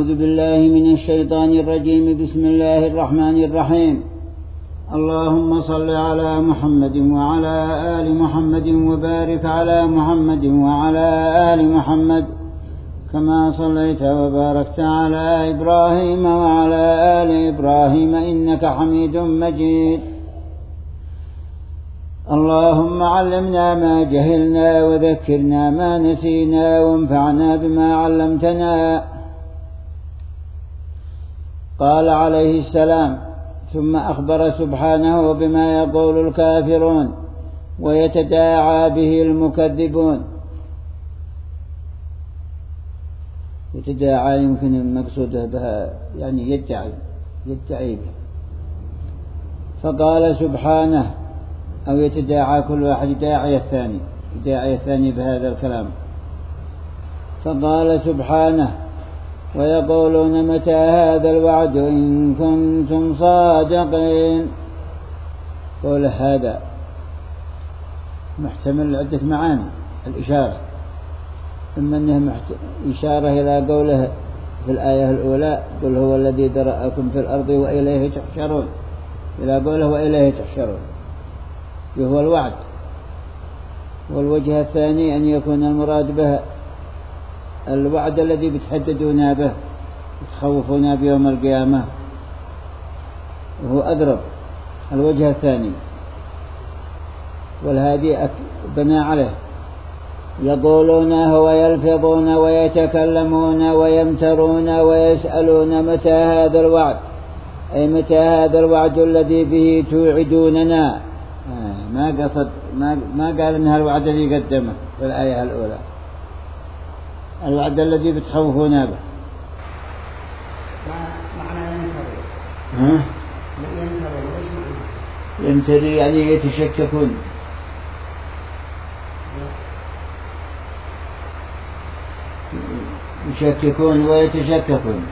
أعوذ بالله من الشيطان الرجيم. بسم الله الرحمن الرحيم. اللهم صل على محمد وعلى آل محمد وبارك على محمد وعلى آل محمد كما صليت وباركت على إبراهيم وعلى آل إبراهيم إنك حميد مجيد. اللهم علمنا ما جهلنا وذكرنا ما نسينا وانفعنا بما علمتنا. قال عليه السلام: ثم أخبر سبحانه بما يقول الكافرون ويتداعى به المكذبون. يتداعى يمكن المقصود بها يعني يدعي به. فقال سبحانه، أو يتداعى كل واحد يداعي الثاني بهذا الكلام. فقال سبحانه: ويقولون متى هذا الوعد إن كنتم صادقين. قول هذا محتمل عدة معاني. الإشارة إما أنه إشارة إلى قوله في الآية الأولى: قل هو الذي ذرأكم في الأرض وإليه تحشرون، إلى قوله وإليه تحشرون هو الوعد. والوجه الثاني أن يكون المراد به الوعد الذي بتحددون به، تخوفون بيوم القيامة، وهو أضرب. الوجه الثاني والهادي بنى عليه: يقولون ويلفظون ويتكلمون ويمترون ويسألون متى هذا الوعد، أي متى هذا الوعد الذي به توعدوننا. ما قال إنها الوعد الذي قدمه في الآية الأولى، الوعد الذي بتخوفون به. معنى يمتري يعني يشككون ويتشككون.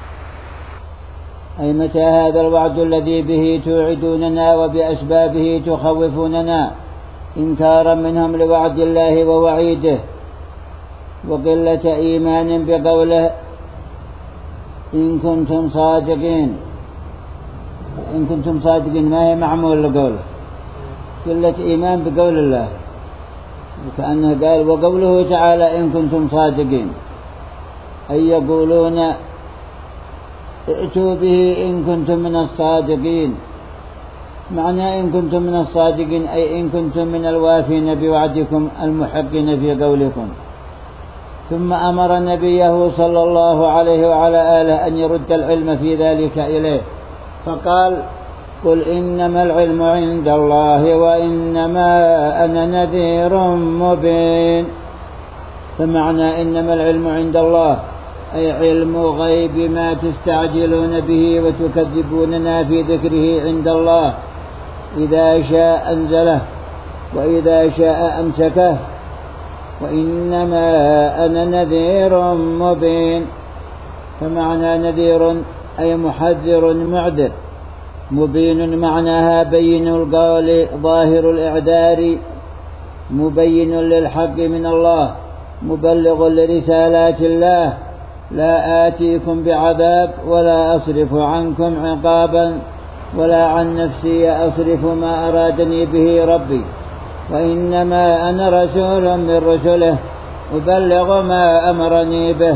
أي متى هذا الوعد الذي به توعدوننا وبأسبابه تخوفوننا، إنكارا منهم لوعد الله ووعيده، وقلة إيمان بقوله إن كنتم صادقين. إن كنتم صادقين ما هي معمول لقوله، قلة إيمان بقول الله، وكأنه قال وقوله تعالى إن كنتم صادقين، أي يقولون ائتوا به إن كنتم من الصادقين. معنى إن كنتم من الصادقين أي إن كنتم من الوافين بوعدكم المحقين في قولكم. ثم أمر نبيه صلى الله عليه وعلى آله أن يرد العلم في ذلك إليه، فقال: قل إنما العلم عند الله وإنما أنا نذير مبين. فمعنى إنما العلم عند الله أي علم غيب ما تستعجلون به وتكذبوننا في ذكره عند الله، إذا شاء أنزله وإذا شاء أمسكه. وإنما أنا نذير مبين. فمعنى نذير أي محذر معذر، مبين معناها بين القول ظاهر الإعذار، مبين للحق من الله، مبلغ لرسالات الله. لا آتيكم بعذاب ولا أصرف عنكم عقابا ولا عن نفسي أصرف ما أرادني به ربي، وإنما أنا رسول من رسله أبلغ ما أمرني به.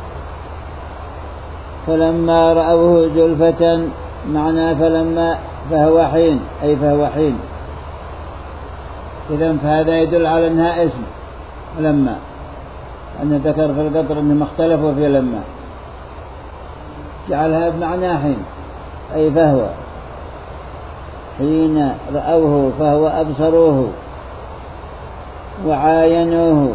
فلما رأوه زلفة، معنى فلما فهو حين، أي فهو حين. إذن فهذا يدل على أنها اسم لما، أن ذكر في القطر أنهم اختلفوا في لما، جعلها بمعنى حين، أي فهو حين رأوه فهو أبصروه وعاينوه.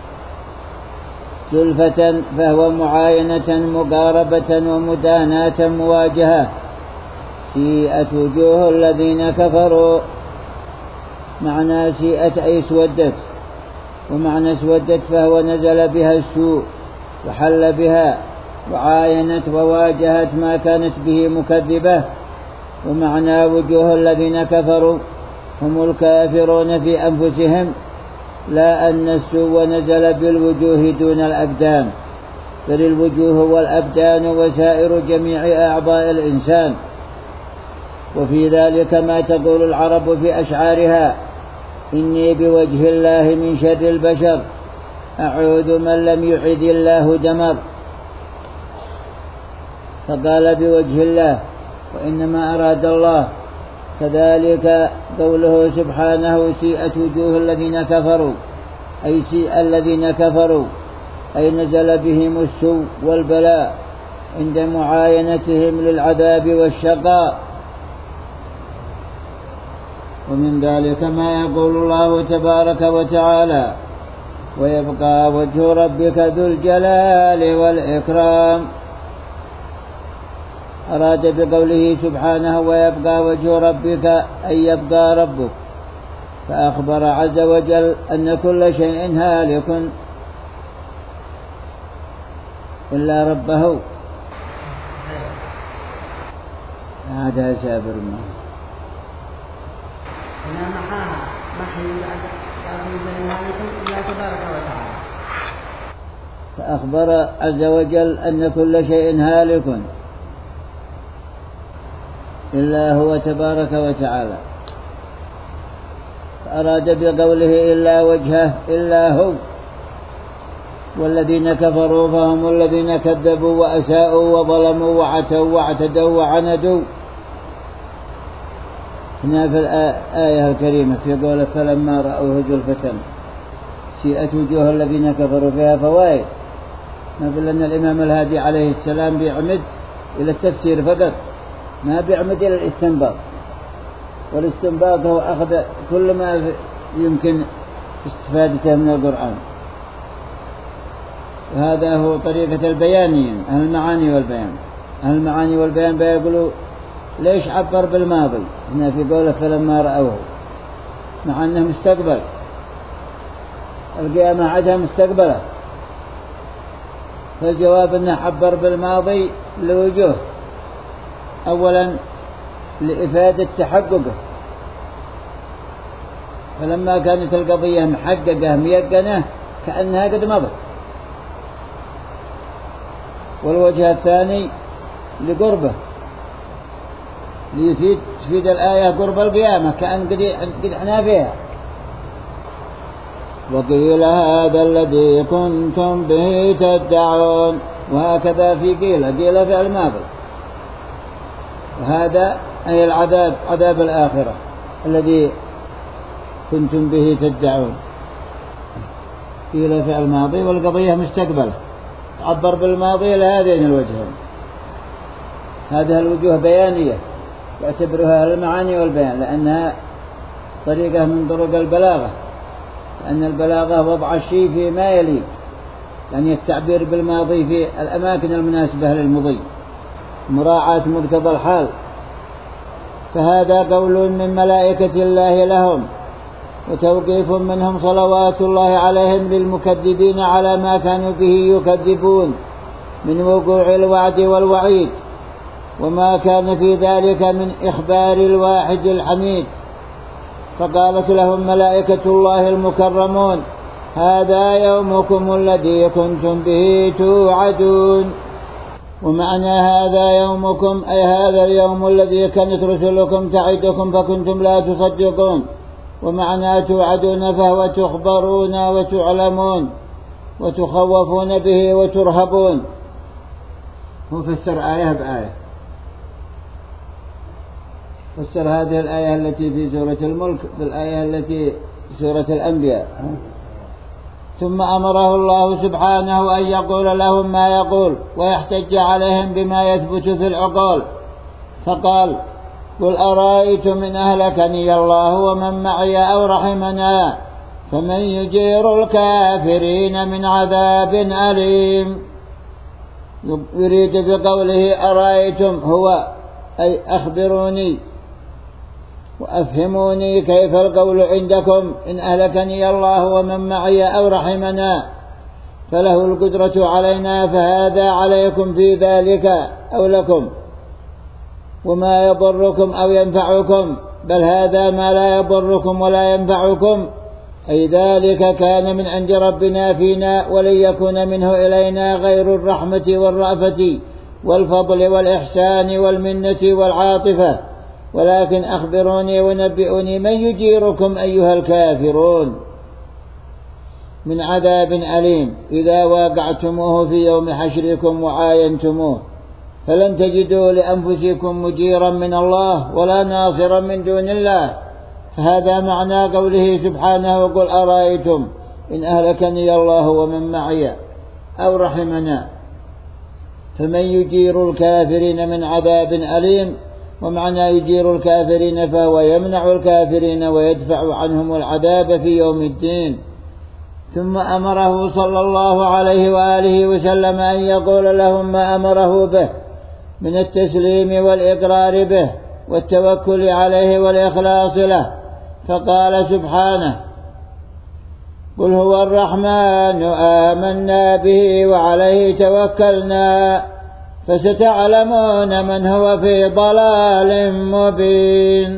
زلفة فهو معاينة مقاربة ومداناة مواجهة. سيئت وجوه الذين كفروا، معنى سيئت أي اسودت، ومعنى اسودت فهو نزل بها السوء وحل بها، وعاينت وواجهت ما كانت به مكذبة. ومعنى وجوه الذين كفروا هم الكافرون في أنفسهم، لا أن السوء نزل بالوجوه دون الأبدان، بل الوجوه والأبدان وسائر جميع أعضاء الإنسان. وفي ذلك ما تقول العرب في أشعارها: إني بوجه الله من شر البشر، أعوذ من لم يعد الله دمر. فقال بوجه الله، وإنما أراد الله. كذلك قوله سبحانه: سيئت وجوه الذين كفروا، أي سيء الذين كفروا، أي نزل بهم السوء والبلاء عند معاينتهم للعذاب والشقاء. ومن ذلك ما يقول الله تبارك وتعالى: ويبقى وجه ربك ذو الجلال والإكرام. أراد بقوله سبحانه: ويبقى وجه ربك، أي يبقى ربك. فأخبر عز وجل أن كل شيء هالك إلا ربه. هذا سابر ما ولا محاها محي إلا تبارك وتعالى. فأخبر عز وجل أن كل شيء هالك إلا هو تبارك وتعالى. فأراد بقوله إلا وجهه إلا هو. والذين كفروا فهم الذين كذبوا وأساءوا وظلموا وعتوا واعتدوا وعندوا. هنا في الآية الكريمة في قوله: فلما رأوه زلفة سيئت وجوه الذين كفروا، فيها فوائد. نقول أن الإمام الهادي عليه السلام بيعمد إلى التفسير فقط، ما بيعمد إلى الاستنباط. والاستنباط هو أخذ كل ما يمكن استفادته من القرآن. وهذا هو طريقة البيانيين أهل المعاني والبيان. أهل المعاني والبيان بيقولوا: ليش عبر بالماضي هنا في قوله فلما رأوه، مع أنه مستقبل، القيامة عدها مستقبلة؟ فالجواب أنه عبر بالماضي لوجوه. أولا لإفادة تحققه، فلما كانت القضية محققة ميقنة كأنها قد مضت. والوجه الثاني لقربه، تفيد الآية قرب القيامة كأن قد احنا فيها. وقيل هذا الذي كنتم به تدعون، وهكذا في قيل فعل ماضي. وهذا أي العذاب، عذاب الآخرة الذي كنتم به تدعون. قيل فعل ماضي والقضية مستقبلة، عبر بالماضي لهذين الوجهين. هذه الوجوه بيانية يعتبرها المعاني والبيان، لأنها طريقة من طرق البلاغة، لأن البلاغة وضع الشيء فيما يليق، يعني التعبير بالماضي في الأماكن المناسبة للمضي، مراعاة مقتضى الحال. فهذا قول من ملائكة الله لهم، وتوقيف منهم صلوات الله عليهم للمكذبين على ما كانوا به يكذبون من وقوع الوعد والوعيد، وما كان في ذلك من إخبار الواحد الحميد. فقالت لهم ملائكة الله المكرمون: هذا يومكم الذي كنتم به توعدون. ومعنى هذا يومكم أي هذا اليوم الذي كانت رسلكم تعدكم فكنتم لا تصدقون. ومعنى توعدون فهو تخبرون وتعلمون وتخوفون به وترهبون. هو فسر آية بآية، فسر هذه الآية التي في سورة الملك بالآية التي في سورة الأنبياء. ثم أمره الله سبحانه أن يقول لهم ما يقول ويحتج عليهم بما يثبت في العقول، فقال: قل أرأيتم إن أهلكني الله ومن معي أو رحمنا فمن يجير الكافرين من عذاب أليم. يريد بقوله أرأيتم هو أي أخبروني وأفهموني كيف القول عندكم إن أهلكني الله ومن معي أو رحمنا، فله القدرة علينا، فهذا عليكم في ذلك أو لكم، وما يضركم أو ينفعكم، بل هذا ما لا يضركم ولا ينفعكم أي ذلك كان من عند ربنا فينا، ولن يكون منه إلينا غير الرحمة والرأفة والفضل والإحسان والمنة والعاطفة. ولكن أخبروني ونبئوني من يجيركم أيها الكافرون من عذاب أليم إذا واقعتموه في يوم حشركم وعاينتموه، فلن تجدوا لأنفسكم مجيرا من الله ولا ناصرا من دون الله. فهذا معنى قوله سبحانه: قل أرأيتم إن أهلكني الله ومن معي أو رحمنا فمن يجير الكافرين من عذاب أليم. ومعنى يجير الكافرين فهو يمنع الكافرين ويدفع عنهم العذاب في يوم الدين. ثم أمره صلى الله عليه وآله وسلم أن يقول لهم ما أمره به من التسليم والإقرار به والتوكل عليه والإخلاص له، فقال سبحانه: قل هو الرحمن آمنا به وعليه توكلنا فستعلمون من هو في ضلال مبين.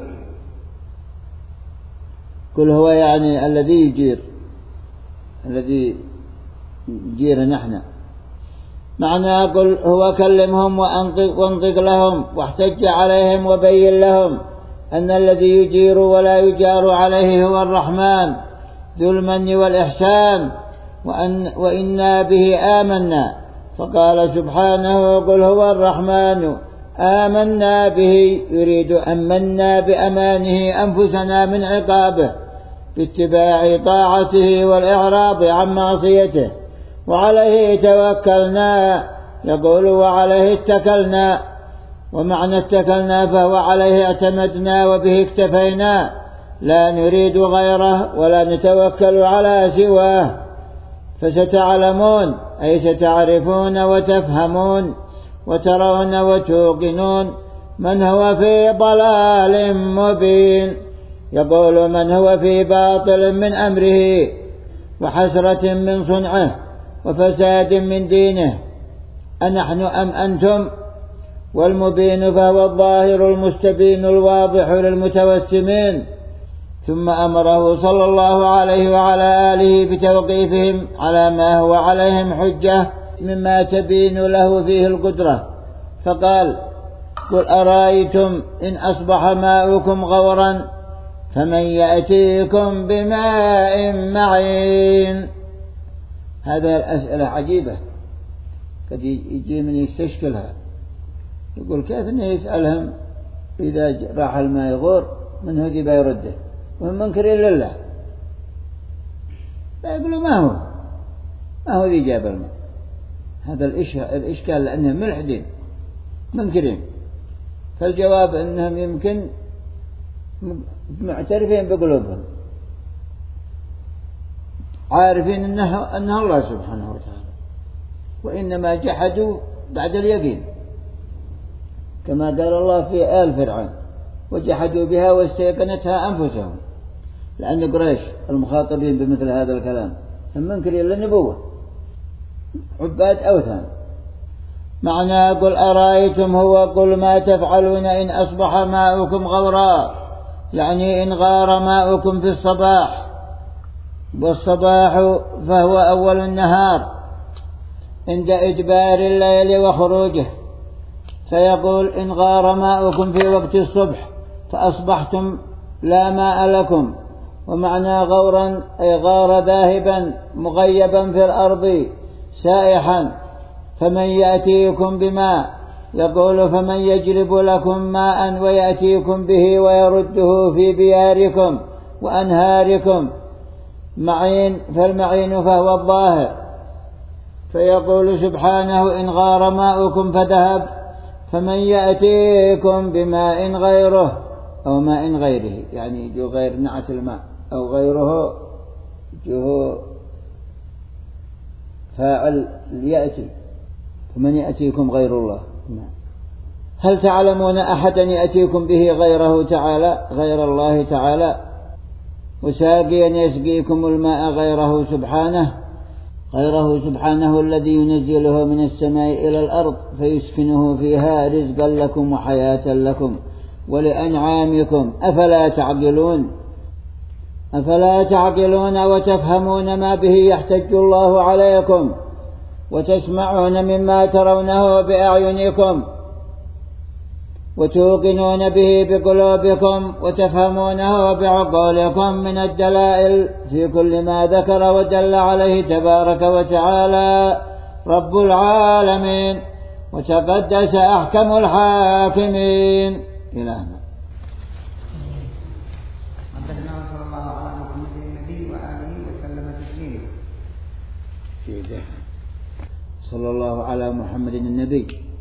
قل هو يعني الذي يجير، الذي يجير نحن. معنى قل هو كلمهم وانطق لهم واحتج عليهم وبين لهم أن الذي يجير ولا يجار عليه هو الرحمن ذو المن والإحسان، وإنا به آمنا. فقال سبحانه: قل هو الرحمن آمنا به، يريد أمنا بأمانه أنفسنا من عقابه باتباع طاعته والإعراض عن معصيته. وعليه توكلنا، يقول وعليه اتكلنا، ومعنى اتكلنا فهو عليه اعتمدنا وبه اكتفينا، لا نريد غيره ولا نتوكل على سواه. فستعلمون أي ستعرفون وتفهمون وترون وتوقنون من هو في ضلال مبين، يقول من هو في باطل من أمره وحسرة من صنعه وفساد من دينه، أنحن أم أنتم؟ والمبين فهو الظاهر المستبين الواضح للمتوسمين. ثم أمره صلى الله عليه وعلى آله بتوقيفهم على ما هو عليهم حجة مما تبين له فيه القدرة، فقال: قل أرأيتم إن أصبح ماؤكم غورا فمن يأتيكم بماء معين. هذه الأسئلة عجيبة، قد يجي من يستشكلها، يقول كيف أنه يسألهم إذا راح الماء يغور من هو ذي بيرده وهم منكرين لله، فيقولوا ما هو ذي جاب الماء. هذا الإشكال لأنهم ملحدين منكرين. فالجواب أنهم يمكن معترفين بقلوبهم، عارفين أنه الله سبحانه وتعالى، وإنما جحدوا بعد اليقين، كما قال الله في آل فرعون: وجحدوا بها واستيقنتها أنفسهم. لأن قريش المخاطبين بمثل هذا الكلام هم منكرين للنبوة، عباد أوثان. معنى قل أرأيتم هو قل ما تفعلون إن أصبح ماؤكم غورا، يعني إن غار ماؤكم في الصباح، والصباح فهو أول النهار عند إدبار الليل وخروجه، فيقول إن غار ماؤكم في وقت الصبح فأصبحتم لا ماء لكم. ومعنى غورا أي غار ذاهبا مغيبا في الأرض سائحا. فمن يأتيكم بماء، يقول فمن يجلب لكم ماء ويأتيكم به ويرده في بياركم وأنهاركم. معين، فالمعين فهو الظاهر. فيقول سبحانه إن غار ماؤكم فذهب فمن يأتيكم بماء غيره أو ماء غيره، يعني جو غير نعت الماء أو غيره جو فاعل يأتي، فمن يأتيكم غير الله. هل تعلمون أحدا يأتيكم به غيره تعالى، غير الله تعالى؟ وساقيا يسقيكم الماء غيره سبحانه الذي ينزله من السماء إلى الأرض فيسكنه فيها رزقا لكم وحياة لكم ولأنعامكم، أفلا تعقلون؟ أفلا تعقلون وتفهمون ما به يحتج الله عليكم وتسمعون مما ترونه بأعينكم وتوقنون به بقلوبكم وتفهمونه بعقولكم من الدلائل في كل ما ذكر ودل عليه تبارك وتعالى رب العالمين وتقدس أحكم الحاكمين. إلى هنا. صلى الله على محمد النبي وآله وسلم تسليما. صلى الله على محمد النبي